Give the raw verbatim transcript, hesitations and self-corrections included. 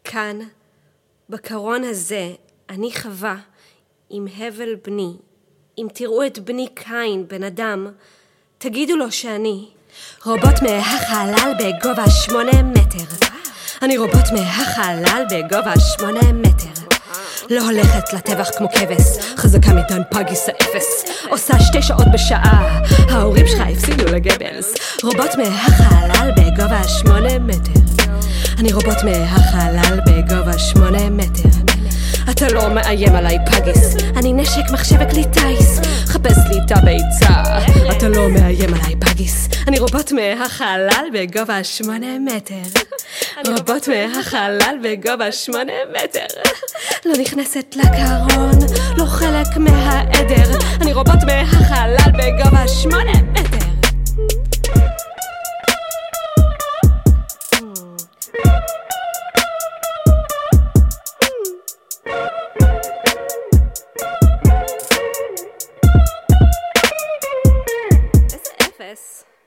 כאן, בקרון הזה, אני חווה, עם הבל בני. אם תראו את בני קין, בן אדם, תגידו לו שאני רובוט מהחלל בגובה שמונה מטר. אני רובוט מהחלל בגובה שמונה מטר. לא הולכת לטבח כמו כבש, חזקה מדן פגיס האפס, עושה שתי שעות בשעה, ההורים שלך הפסידו לגבלס. רובוט מהחלל בגובה שמונה מטר. אני רובוט מהחלל בגובה שמונה מטר. אתה לא מאיים עליי פגיס, אני נשק מחשב וכלי טייס, חפש לי את הביצה. אתה לא מאיים עליי פגיס, אני רובוט מהחלל בגובה שמונה מטר. רובוט מהחלל בגובה שמונה מטר. לא נכנסת לקרון, לא חלק מהעדר. אני רובוט מהחלל בגובה שמונה מטר. איזה אפס.